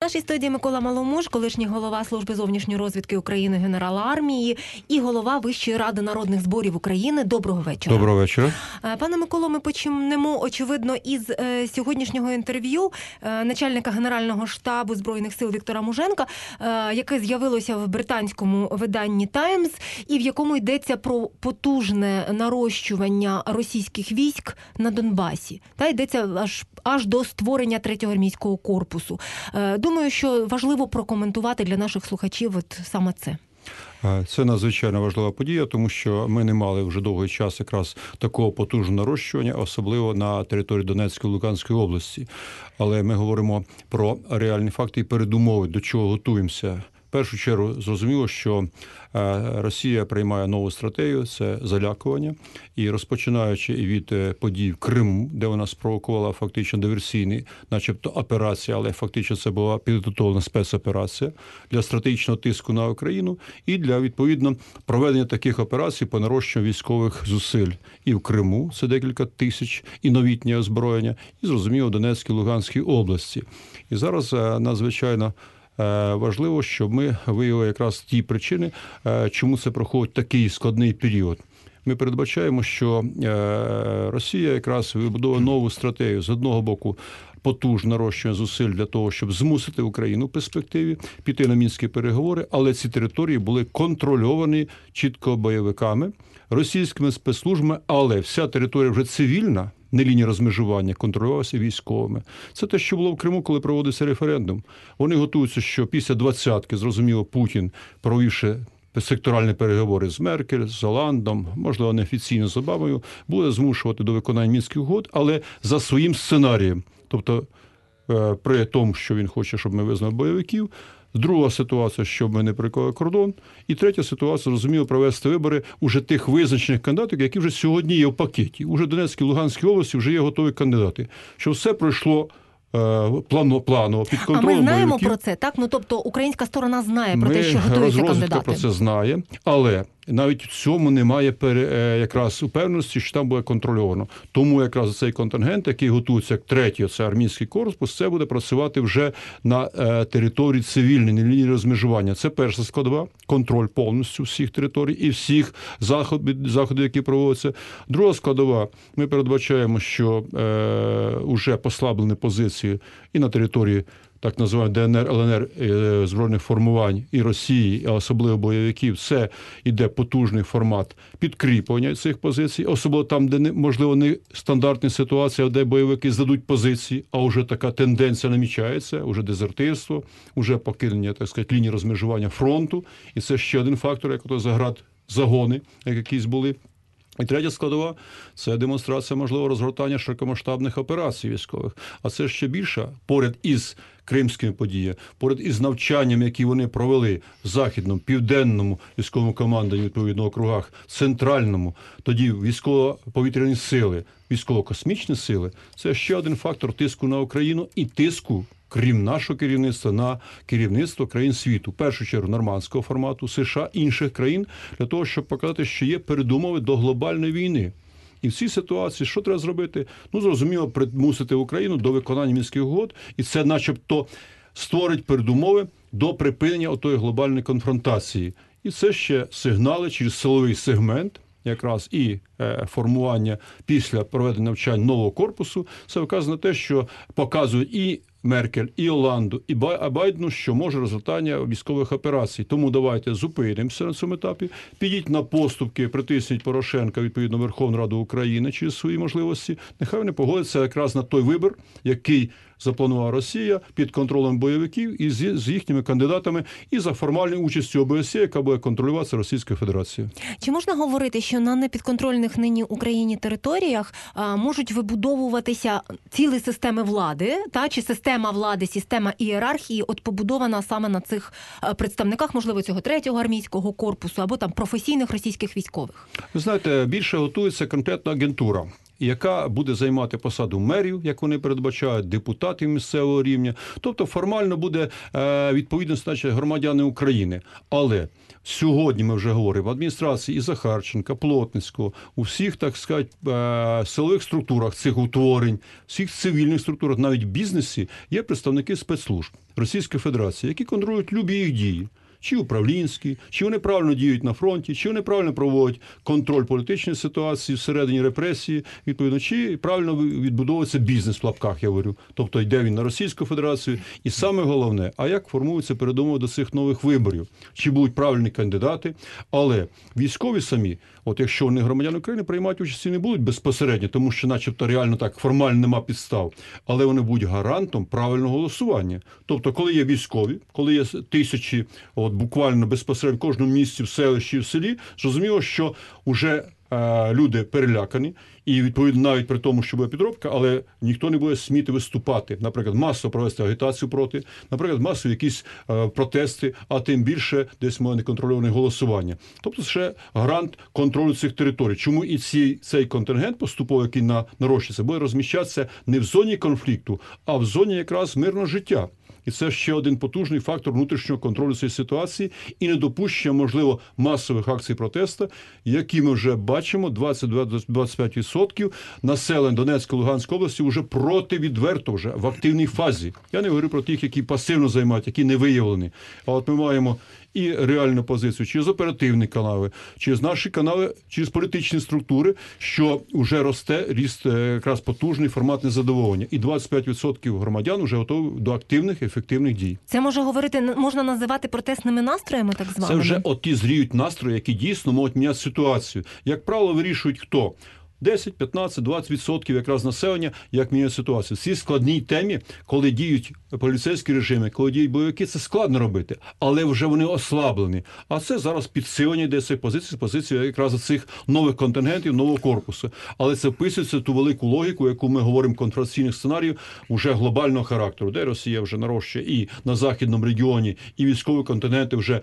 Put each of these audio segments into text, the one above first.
нашій студії Микола Маломуж, колишній голова Служби зовнішньої розвідки України, генерал армії і голова Вищої ради народних зборів України. Доброго вечора. Доброго вечора. Пане Миколо, ми почнемо, очевидно, із сьогоднішнього інтерв'ю начальника Генерального штабу Збройних сил Віктора Муженка, яке з'явилося в британському виданні «Таймс», і в якому йдеться про потужне нарощування російських військ на Донбасі. Та йдеться аж до створення 3-го армійського корпусу. Думаю, що важливо прокоментувати для наших слухачів саме це. Це надзвичайно важлива подія, тому що ми не мали вже довгий час якраз такого потужного нарощування, особливо на території Донецької, Луганської області. Але ми говоримо про реальні факти і передумови, до чого готуємося. В першу чергу зрозуміло, що Росія приймає нову стратегію – це залякування. І розпочинаючи від подій в Криму, де вона спровокувала фактично диверсійний, начебто операція, але фактично це була підготовлена спецоперація для стратегічного тиску на Україну і для, відповідно, проведення таких операцій по нарощенню військових зусиль. І в Криму – це декілька тисяч, і новітнє озброєння, і, зрозуміло, в Донецькій, Луганській області. І зараз надзвичайно важливо, щоб ми виявили якраз ті причини, чому це проходить такий складний період. Ми передбачаємо, що Росія якраз вибудовує нову стратегію. З одного боку, потужне нарощування зусиль для того, щоб змусити Україну в перспективі піти на мінські переговори, але ці території були контрольовані чітко бойовиками, російськими спецслужбами, але вся територія вже цивільна, не лінія розмежування, контролювалася військовими. Це те, що було в Криму, коли проводився референдум. Вони готуються, що після 20-ки, зрозуміло, Путін, провівши секторальні переговори з Меркель, з Оландом, можливо, неофіційно з Обамою, буде змушувати до виконання мінських угод, але за своїм сценарієм. Тобто, при тому, що він хоче, щоб ми визнали бойовиків. Друга ситуація, щоб ми не перекрили кордон. І третя ситуація, розуміло, провести вибори уже тих визначених кандидатів, які вже сьогодні є в пакеті. Уже в Донецькій, Луганській області вже є готові кандидати. Щоб все пройшло планово, під контролем бойовиків. А ми знаємо про це, так? Ну, тобто, українська сторона знає про те, що готуються кандидати. Розвідка про це знає, але навіть в цьому немає якраз упевненості, що там буде контрольовано. Тому якраз цей контингент, який готується як третій, це армійський корпус, це буде працювати вже на території цивільної, на лінії розмежування. Це перша складова, контроль повністю всіх територій і всіх заходів, які проводяться. Друга складова, ми передбачаємо, що вже послаблені позиції і на території так називаємо ДНР, ЛНР збройних формувань і Росії, а особливо бойовиків, це йде потужний формат підкріплення цих позицій, особливо там, де, можливо, не стандартні ситуації, де бойовики здадуть позиції, а вже така тенденція намічається, вже дезертирство, вже покидання, так сказати, лінії розмежування фронту, і це ще один фактор, як ото загони, як якісь були. І третя складова – це демонстрація, можливо, розгортання широкомасштабних операцій військових. А це ще більше, поряд із кримськими подіями, поряд із навчанням, які вони провели в Західному, Південному військовому командуванні, відповідно, округах, Центральному, тоді військово-повітряні сили, військово-космічні сили – це ще один фактор тиску на Україну і тиску, крім нашого керівництва, на керівництво країн світу. В першу чергу нормандського формату, США, інших країн, для того, щоб показати, що є передумови до глобальної війни. І в цій ситуації що треба зробити? Ну, зрозуміло, примусити Україну до виконання мінських угод, і це начебто створить передумови до припинення отої глобальної конфронтації. І це ще сигнали через силовий сегмент, якраз і формування після проведення навчань нового корпусу, це вказано на те, що показують і Меркель, і Оланду, і Байдену, що може розгортання військових операцій. Тому давайте зупинимося на цьому етапі, підіть на поступки, притисніть Порошенка, відповідно, Верховну Раду України через свої можливості. Нехай вони погодяться якраз на той вибір, який запланувала Росія під контролем бойовиків і з їхніми кандидатами, і за формальною участю ОБСЄ, яка буде контролюватися Російською Федерацією. Чи можна говорити, що на непідконтрольних нині Україні територіях можуть вибудовуватися цілі системи влади, чи система влади, система ієрархії, побудована саме на цих представниках, можливо, цього 3-го армійського корпусу або там професійних російських військових? Ви знаєте, більше готується конкретна агентура. і яка буде займати посаду мерів, як вони передбачають, депутатів місцевого рівня. Тобто формально буде відповідно, значить, громадяни України. Але сьогодні ми вже говоримо в адміністрації і Захарченка, Плотницького, у всіх, так сказати, силових структурах цих утворень, всіх цивільних структурах, навіть в бізнесі, є представники спецслужб Російської Федерації, які контролюють любі їх дії. Чи управлінські, чи вони правильно діють на фронті, чи вони правильно проводять контроль політичної ситуації всередині репресії, відповідно, чи правильно відбудовується бізнес в лапках, я говорю. Тобто йде він на Російську Федерацію. І саме головне, а як формуються передумови до цих нових виборів? Чи будуть правильні кандидати? Але військові самі, от якщо вони громадяни України, приймати участь не будуть безпосередньо, тому що начебто реально так формально нема підстав, але вони будуть гарантом правильного голосування. Тобто, коли є військові, коли є тисячі, буквально безпосередньо в кожному місці, в селищі, в селі, зрозуміло, що вже люди перелякані, і відповідно навіть при тому, що буде підробка, але ніхто не буде сміти виступати, наприклад, масово провести агітацію проти, наприклад, масові якісь протести, а тим більше десь може неконтрольоване голосування. Тобто це ще гарант контролю цих територій. Чому і цей контингент поступово, який нарощується, буде розміщатися не в зоні конфлікту, а в зоні якраз мирного життя. І це ще один потужний фактор внутрішнього контролю цієї ситуації і недопущення, можливо, масових акцій протесту, які ми вже бачимо, 20-25% населення Донецької, Луганської області вже проти відверто, вже в активній фазі. Я не говорю про тих, які пасивно займають, які не виявлені. А от ми маємо і реальну позицію через оперативні канали, через наші канали, через політичні структури, що вже росте ріст якраз потужний формат незадоволення. І 25% громадян вже готові до активних, ефективних дій. Це можна називати протестними настроями, так званими? Це вже ті зріють настрої, які дійсно можуть міняти ситуацію. Як правило, вирішують хто? 10, 15, 20% якраз населення, як міняє ситуацію. В цій складній темі, коли діють поліцейські режими, коли діють бойовики, це складно робити, але вже вони ослаблені. А це зараз підсилення йде цих позицій, позиції якраз цих нових контингентів, нового корпусу. Але це вписується в ту велику логіку, яку ми говоримо контраційних сценаріїв, уже глобального характеру, де Росія вже нарощує і на західному регіоні, і військові контингенти вже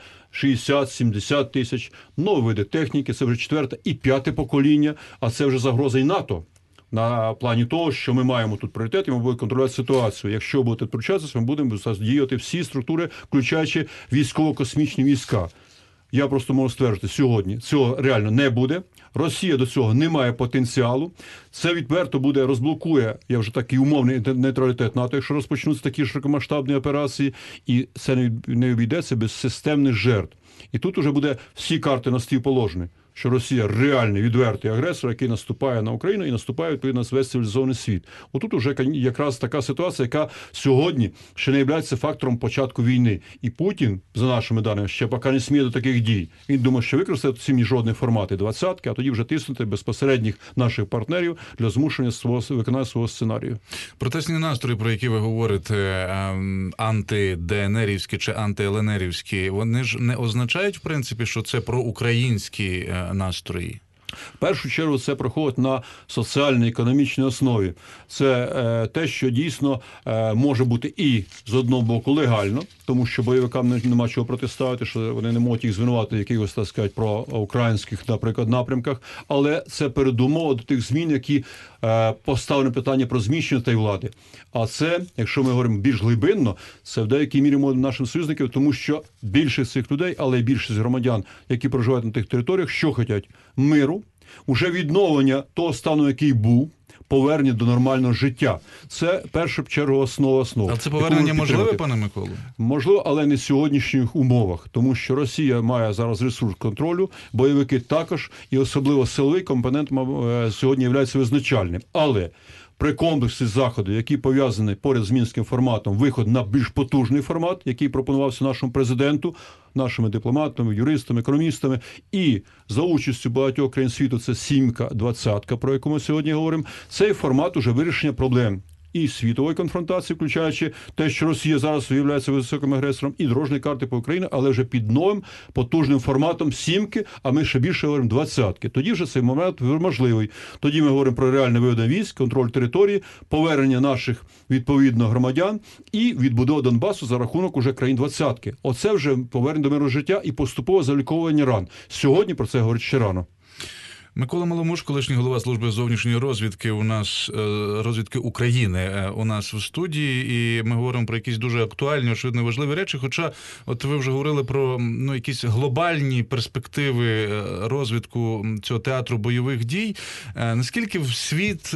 60-70 тисяч, нові види техніки, це вже 4 і 5 покоління, а це вже загроза і НАТО. На плані того, що ми маємо тут пріоритет, і ми будемо контролювати ситуацію. Якщо будете втручатися, ми будемо задіяти всі структури, включаючи військово-космічні війська. Я просто можу стверджувати, сьогодні цього реально не буде. Росія до цього не має потенціалу. Це відверто буде, розблокує, я вже такий умовний нейтралітет НАТО, якщо розпочнуться такі широкомасштабні операції, і це не обійдеться без системних жертв. І тут уже буде всі карти на стіл положені, що Росія реальний, відвертий агресор, який наступає на Україну і наступає, відповідно, на весь цивілізований світ. Отут уже якраз така ситуація, яка сьогодні ще не є фактором початку війни. І Путін, за нашими даними, ще поки не сміє до таких дій. Він думає, що використати ці міжнародні формати 20-ки, а тоді вже тиснути безпосередніх наших партнерів для змушення виконання свого сценарію. Протестні настрої, про які ви говорите, анти-ДНРівські чи анти-ЛНРівські, вони ж не означають, в принципі, що це проукраїнські настрої? В першу чергу це проходить на соціальній, економічній основі. Це те, що дійсно може бути і з одного боку легально, тому що бойовикам нема чого протиставити, що вони не можуть їх звинувати в якихось, так сказати, проукраїнських, наприклад, напрямках, але це передумова до тих змін, які поставлені питання про зміщення тієї влади. А це, якщо ми говоримо більш глибинно, це в деякій мірі може нашим союзникам, тому що більшість цих людей, але й більшість громадян, які проживають на тих територіях, що хочуть? Миру, уже відновлення того стану, який був, повернення до нормального життя. Це, в першу чергу, основа. А це повернення можливе, пане Миколо? Можливо, але не в сьогоднішніх умовах, тому що Росія має зараз ресурс контролю, бойовики також, і особливо силовий компонент сьогодні є визначальним. Але при комплексі заходів, які пов'язані поряд з мінським форматом, виход на більш потужний формат, який пропонувався нашому президенту, нашими дипломатами, юристами, економістами, і за участю багатьох країн світу, це сімка, 20-ка, про яку ми сьогодні говоримо, цей формат уже вирішення проблем і світової конфронтації, включаючи те, що Росія зараз виявляється високим агресором, і дорожні карти по Україні, але вже під новим потужним форматом сімки, а ми ще більше говоримо 20-ки. Тоді вже цей момент можливий. Тоді ми говоримо про реальне виведення військ, контроль території, повернення наших, відповідно, громадян і відбудова Донбасу за рахунок уже країн 20-ки. Оце вже повернення до мирного життя і поступове заліковування ран. Сьогодні про це говорить ще рано. Микола Маломуш, колишній голова служби зовнішньої розвідки розвідки України у нас в студії, і ми говоримо про якісь дуже актуальні, очевидно, важливі речі. Хоча, от ви вже говорили про якісь глобальні перспективи розвитку цього театру бойових дій. Наскільки в світ,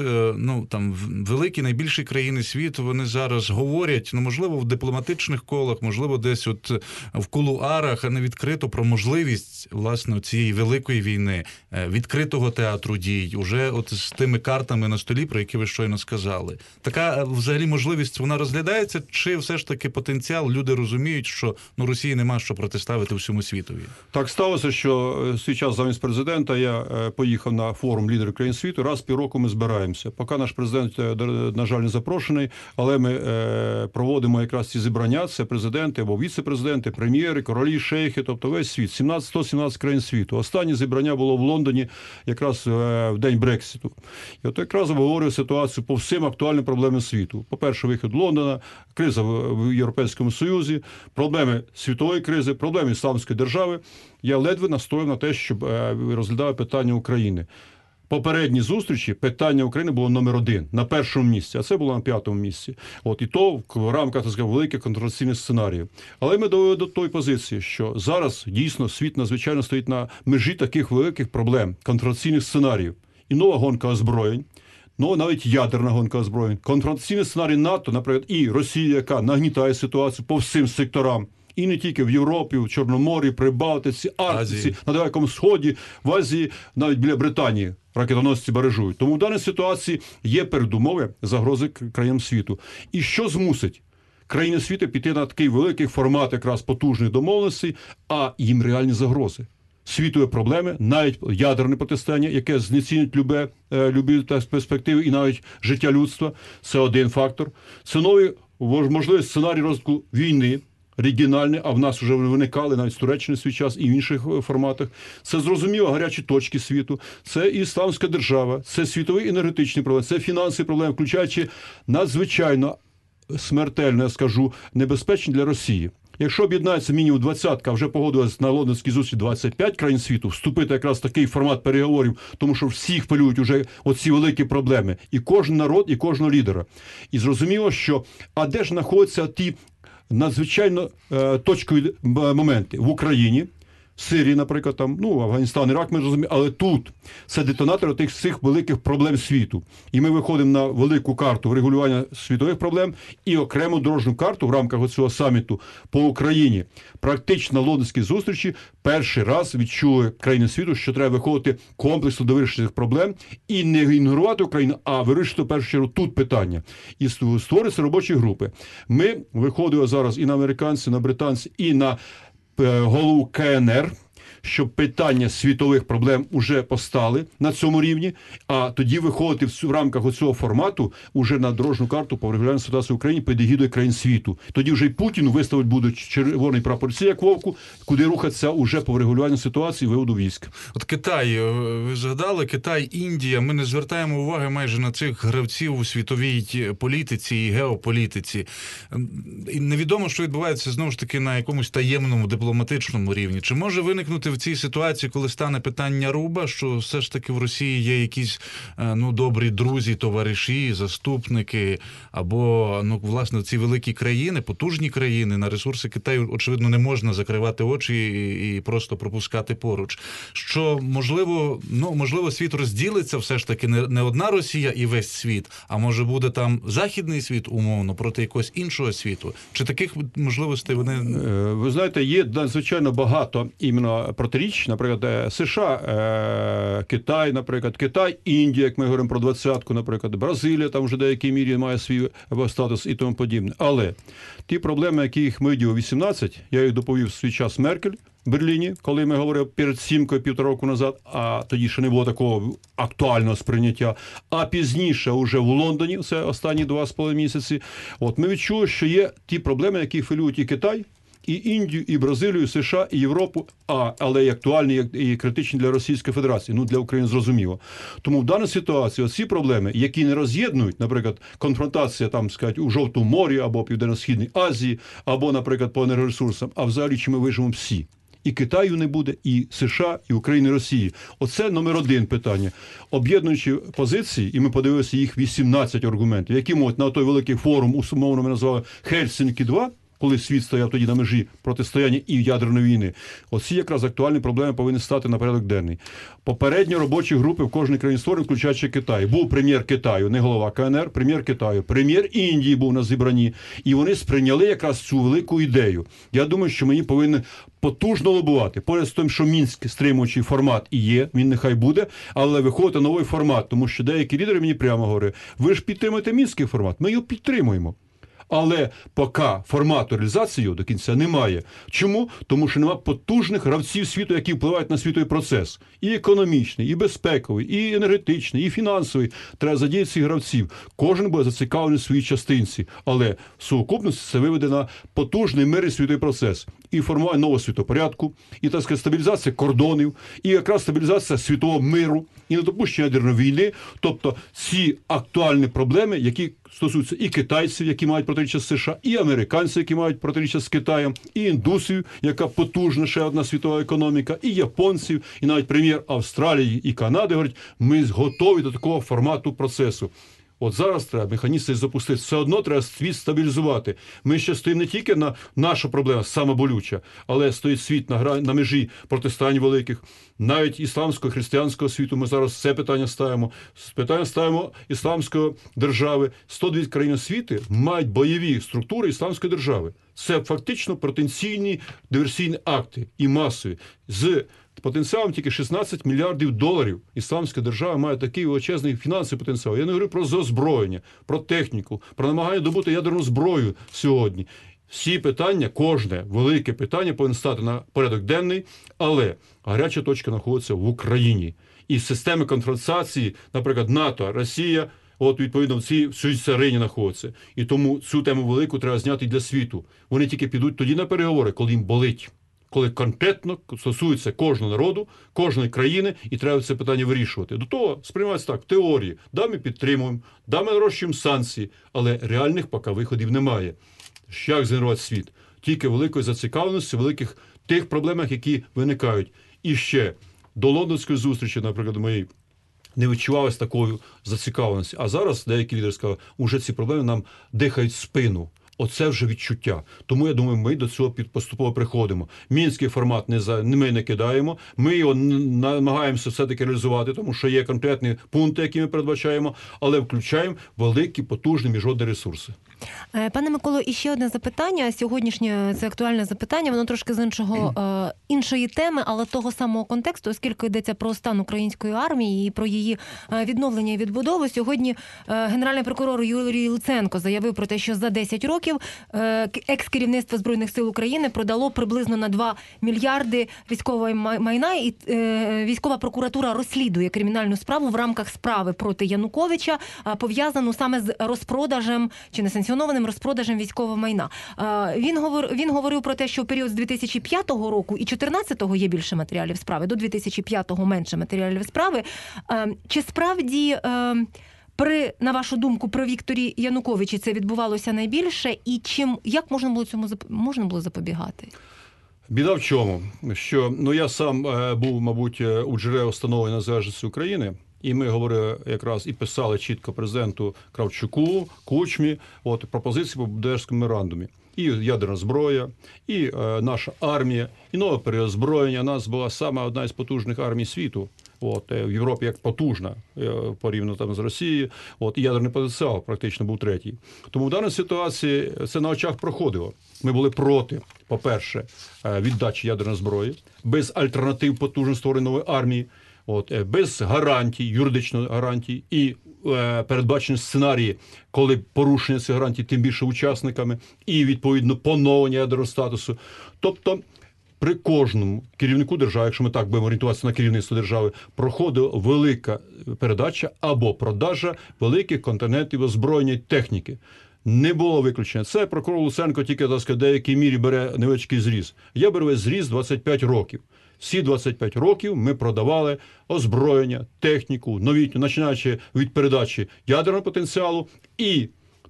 великі, найбільші країни світу, вони зараз говорять, можливо, в дипломатичних колах, можливо, десь от в кулуарах, а не відкрито про можливість, власне, цієї великої війни, відкритого театру дій, уже от з тими картами на столі, про які ви щойно сказали. Така, взагалі, можливість, вона розглядається, чи все ж таки потенціал, люди розуміють, що Росії нема що протиставити всьому світові? Так сталося, що свій час замість президента я поїхав на форум «Лідери країн світу». Раз в півроку ми збираємося. Поки наш президент, на жаль, не запрошений, але ми проводимо якраз ці зібрання. Це президенти або віце-президенти, прем'єри, королі, шейхи, тобто весь світ. 117 країн світу. Останнє зібрання було в Лондоні якраз в день Брекситу. І от якраз обговорює ситуацію по всім актуальним проблемам світу. По-перше, вихід Лондона, криза в Європейському Союзі, проблеми світової кризи, проблеми Ісламської держави. Я ледве настояв на те, щоб розглядали питання України. Попередні зустрічі питання України було номер 1, на першому місці, а це було на 5-му місці. І то в рамках, так сказати, великих контраційних сценаріїв. Але ми довели до тої позиції, що зараз дійсно світ надзвичайно стоїть на межі таких великих проблем, контраційних сценаріїв. І нова гонка озброєнь, навіть ядерна гонка озброєнь, конфронтаційний сценарій НАТО, наприклад, і Росія, яка нагнітає ситуацію по всім секторам. І не тільки в Європі, в Чорноморі, Прибалтиці, Арктиці, на Далекому Сході, в Азії, навіть біля Британії ракетоносці баражують. Тому в даній ситуації є передумови загрози країнам світу. І що змусить країни світу піти на такий великий формат якраз потужних домовленостей, а їм реальні загрози? Світові проблеми, навіть ядерне протистояння, яке знецінить любі перспективи і навіть життя людства. Це один фактор. Це новий можливий сценарій розвитку війни, регіональний, а в нас вже виникали навіть з Туреччини свій час і в інших форматах. Це, зрозуміло, гарячі точки світу, це і Ісламська держава, це світовий енергетичний проблем, це фінансові проблеми, включаючи надзвичайно смертельно, я скажу, небезпечні для Росії. Якщо об'єднається мінімум 20, а вже погодилось на лондонській зустрічі 25 країн світу, вступити якраз в такий формат переговорів, тому що всіх хвилюють уже оці великі проблеми. І кожен народ, і кожного лідера. І зрозуміло, що, а де ж знаходяться ті надзвичайно точкові моменти? В Україні, в Сирії, наприклад, Афганістан, Ірак, ми розуміємо, але тут це детонатори тих всіх великих проблем світу. І ми виходимо на велику карту врегулювання світових проблем і окрему дорожню карту в рамках цього саміту по Україні. Практично на лондонській зустрічі перший раз відчули країни світу, що треба виходити комплексно до вирішення цих проблем і не ігнорувати Україну, а вирішити в першу чергу тут питання. І створюються робочі групи. Ми виходимо зараз і на американців, на британців, і на голову КНР, щоб питання світових проблем уже постали на цьому рівні, а тоді виходити в рамках цього формату уже на дорожню карту по врегулюванню ситуації в Україні під егідою країн світу. Тоді вже й Путіну виставити будуть червоний прапорці, як вовку, куди рухатися уже по врегулюванню ситуації і виводу військ. От Китай, ви згадали, Китай, Індія, ми не звертаємо уваги майже на цих гравців у світовій політиці і геополітиці. І невідомо, що відбувається, знову ж таки, на якомусь таємному дипломатичному рівні. Чи може виникнути в цій ситуації, коли стане питання руба, що все ж таки в Росії є якісь добрі друзі, товариші, заступники, або власне ці великі країни, потужні країни, на ресурси Китаю, очевидно, не можна закривати очі і просто пропускати поруч. Що, можливо, світ розділиться все ж таки, не одна Росія і весь світ, а може буде там західний світ, умовно, проти якогось іншого світу. Чи таких можливостей вони... Ви знаєте, є надзвичайно багато іменно протиріч, наприклад, США, Китай, наприклад, Китай, Індія, як ми говоримо про 20-ку, наприклад, Бразилія, там вже в деякій мірі має свій статус і тому подібне. Але ті проблеми, яких ми виділи 18, я їх доповів в свій час Меркель в Берліні, коли ми говорили перед Сімкою 1,5 року назад, а тоді ще не було такого актуального сприйняття. А пізніше, уже в Лондоні, це останні 2,5 місяці, ми відчули, що є ті проблеми, які хвилюють і Китай, і Індію, і Бразилію, і США, і Європу, але і актуальні, і критичні для Російської Федерації, для України зрозуміло. Тому в даній ситуації ці проблеми, які не роз'єднують, наприклад, конфронтація у Жовтому морі, або Південно-Східній Азії, або, наприклад, по енергоресурсам, а взагалі чи ми виживемо всі. І Китаю не буде, і США, і України, і Росії. Оце номер один питання. Об'єднуючи позиції, і ми подивилися їх 18 аргументів, які можуть на той великий форум, умовно ми назвали Хельсінкі-2, коли світ стояв тоді на межі протистояння і ядерної війни. Оці якраз актуальні проблеми повинні стати на порядок денний. Попередньо робочі групи в кожній країні створені, включаючи Китай. Був прем'єр Китаю, не голова КНР, прем'єр Китаю, прем'єр Індії був на зібранні. І вони сприйняли якраз цю велику ідею. Я думаю, що мені повинні потужно лобувати. Поряд з тим, що Мінськ стримуючий формат і є, він нехай буде, але виходить новий формат, тому що деякі лідери мені прямо говорять, ви ж підтримуєте Мінський формат, ми його підтримуємо. Але поки формату реалізації його до кінця немає. Чому? Тому що немає потужних гравців світу, які впливають на світовий процес. І економічний, і безпековий, і енергетичний, і фінансовий. Треба задіяти цих гравців. Кожен буде зацікавлений в своїй частинці. Але в сукупності це виведе на потужний мирний світовий процес. І формування нового світопорядку, і, так сказати, стабілізація кордонів, і якраз стабілізація світового миру, і недопущення ядерної війни. Тобто ці актуальні проблеми, які стосуються і китайців, які мають протиріччя з США, і американців, які мають протиріччя з Китаєм, і індусів, яка потужна ще одна світова економіка, і японців, і навіть прем'єр Австралії і Канади говорять, ми готові до такого формату процесу. От зараз треба механізм цей запустити. Все одно треба світ стабілізувати. Ми ще стоїмо не тільки на наша проблема, сама болюча, але стоїть світ на межі протистоянь великих. Навіть ісламського, християнського світу ми зараз це питання ставимо. Питання ставимо ісламської держави. 102 країни світу мають бойові структури ісламської держави. Це фактично потенційні диверсійні акти і масові. З потенціалом тільки 16 мільярдів доларів. Ісламська держава має такий величезний фінансовий потенціал. Я не говорю про озброєння, про техніку, про намагання добути ядерну зброю сьогодні. Всі питання, кожне велике питання повинно стати на порядок денний, але гаряча точка знаходиться в Україні. І системи конфронтації, наприклад, НАТО, Росія, от відповідно в цій царині знаходиться. І тому цю тему велику треба зняти і для світу. Вони тільки підуть тоді на переговори, коли їм болить. Коли конкретно стосується кожного народу, кожної країни, і треба це питання вирішувати. До того сприймається так, в теорії. Да, ми підтримуємо, да, ми нарощуємо санкції, але реальних поки виходів немає. Як згенерувати світ? Тільки великої зацікавленості, великих тих проблемах, які виникають. І ще до лондонської зустрічі, наприклад, моєї, не відчувалось такої зацікавленості. А зараз деякі лідери сказали, уже ці проблеми нам дихають в спину. Оце вже відчуття. Тому, я думаю, ми до цього поступово приходимо. Мінський формат ми не кидаємо, ми його намагаємося все-таки реалізувати, тому що є конкретні пункти, які ми передбачаємо, але включаємо великі, потужні міжнародні ресурси. Пане Миколо, і ще одне запитання. Сьогоднішнє це актуальне запитання, воно трошки з іншої теми, але того самого контексту, оскільки йдеться про стан української армії і про її відновлення і відбудову. Сьогодні генеральний прокурор Юрій Луценко заявив про те, що за 10 років екс-керівництво Збройних сил України продало приблизно на 2 мільярди військової майна, і військова прокуратура розслідує кримінальну справу в рамках справи проти Януковича, пов'язану саме з розпродажем чи несанкціонованим розпродажем військового майна. Він говорив про те, що в період з 2005 року і 2014 є більше матеріалів справи, до 2005 менше матеріалів справи. Чи справді, на вашу думку, при Вікторі Януковичі це відбувалося найбільше? І як можна було запобігати? Біда в чому? Що, я сам був, мабуть, у джерел встановлення незалежності України, і ми говорили якраз і писали чітко президенту Кравчуку, Кучмі, пропозиції по Будапештському меморандумі. І ядерна зброя, і наша армія, і нове переозброєння. У нас була саме одна із потужних армій світу. В Європі як потужна, порівняно там з Росією, і ядерний потенціал практично був третій. Тому в даній ситуації це на очах проходило. Ми були проти, по-перше, віддачі ядерної зброї, без альтернатив потужно створеної нової армії, без гарантій, юридичної гарантій і передбачені сценарії, коли порушення цих гарантій, тим більше учасниками, і, відповідно, поновлення ядерного статусу. Тобто, при кожному керівнику держави, якщо ми так будемо орієнтуватися на керівництво держави, проходила велика передача або продажа великих континентів озброєння і техніки. Не було виключення. Це прокурор Луценко тільки, так сказати, в деякій мірі бере невеличкий зріз. Я беру весь зріз 25 років. Всі 25 років ми продавали озброєння, техніку, новітню, починаючи від передачі ядерного потенціалу і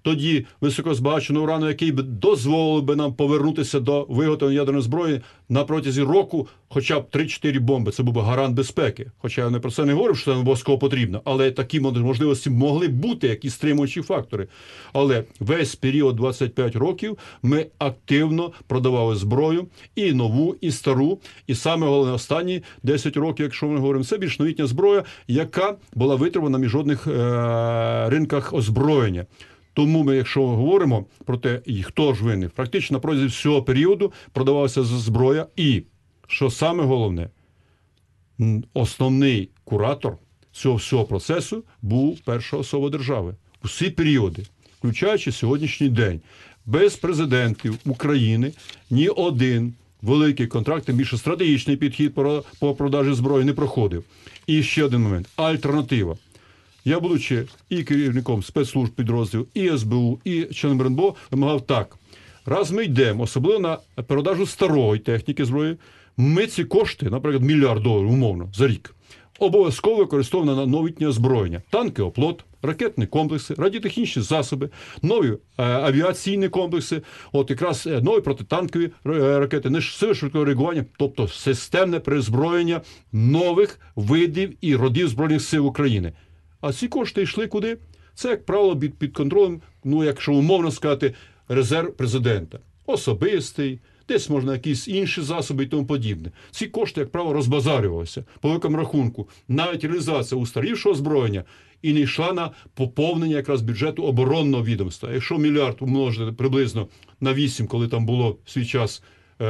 тоді високозбагаченого урану, який би дозволив би нам повернутися до виготовлення ядерної зброї на протязі року, хоча б 3-4 бомби. Це був би гарант безпеки. Хоча я не про це не говорив, що це обов'язково потрібно, але такі можливості могли бути, як і стримуючі фактори. Але весь період 25 років ми активно продавали зброю, і нову, і стару, і саме головне останні 10 років, якщо ми говоримо, це більш новітня зброя, яка була витримана на міжнародних ринках озброєння. Тому ми, якщо говоримо про те, і хто ж винний, практично на протязі всього періоду продавалася зброя і, що саме головне, основний куратор цього всього процесу був перша особа держави. Усі періоди, включаючи сьогоднішній день, без президентів України ні один великий контракт, тим більше стратегічний підхід по продажі зброї не проходив. І ще один момент. Альтернатива. Я, будучи і керівником спецслужб підрозділів, і СБУ, і членом РНБО, вимагав так. Раз ми йдемо, особливо на продажу старої техніки зброї, ми ці кошти, наприклад, $1 мільярд умовно, за рік, обов'язково використовуємо на новітнє озброєння. Танки «Оплот», ракетні комплекси, радіотехнічні засоби, нові авіаційні комплекси, от якраз нові протитанкові ракети, сили швидкого реагування, тобто системне перезброєння нових видів і родів Збройних сил України. А ці кошти йшли куди? Це, як правило, під контролем, якщо умовно сказати, резерв президента. Особистий, десь можна якісь інші засоби і тому подібне. Ці кошти, як правило, розбазарювалися. По великому рахунку, навіть реалізація устарівшого озброєння і не йшла на поповнення якраз бюджету оборонного відомства. Якщо мільярд умножити приблизно на 8, коли там було в свій час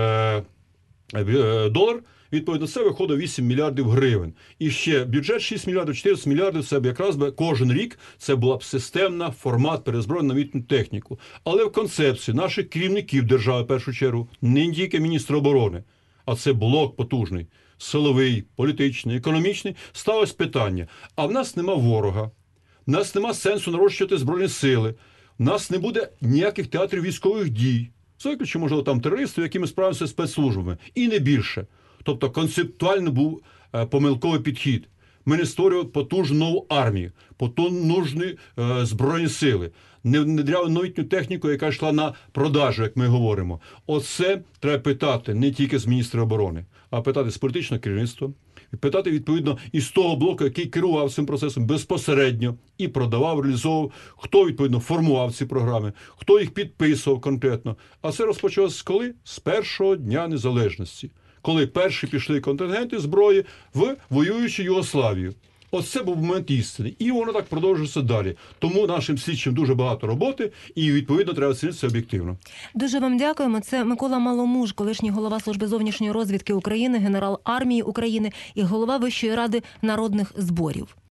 долар, відповідно, це виходить 8 мільярдів гривень. І ще бюджет 6 мільярдів, 14 мільярдів, це б якраз кожен рік це була б системна формат перезброєння на новітню техніку. Але в концепції наших керівників держави, в першу чергу, не тільки міністра оборони, а це блок потужний, силовий, політичний, економічний, сталося питання. А в нас нема ворога, в нас нема сенсу нарощувати збройні сили, в нас не буде ніяких театрів військових дій. Це виключно, можливо, там терористів, які ми справимося з спецслужбами. І не більше. Тобто концептуально був помилковий підхід. Ми не створювали потужну нову армію, потужні збройні сили, не внедряли новітню техніку, яка йшла на продажу, як ми говоримо. Оце треба питати не тільки з міністра оборони, а питати з політичного керівництва, і питати, відповідно, із того блоку, який керував цим процесом безпосередньо і продавав, реалізовував, хто, відповідно, формував ці програми, хто їх підписував конкретно. А це розпочалося коли? З першого дня незалежності. Коли перші пішли контингенти зброї в воюючу Югославію. Оце був момент істини. І воно так продовжується далі. Тому нашим слідчим дуже багато роботи і, відповідно, треба оцінити це об'єктивно. Дуже вам дякуємо. Це Микола Маломуж, колишній голова Служби зовнішньої розвідки України, генерал армії України і голова Вищої ради народних зборів.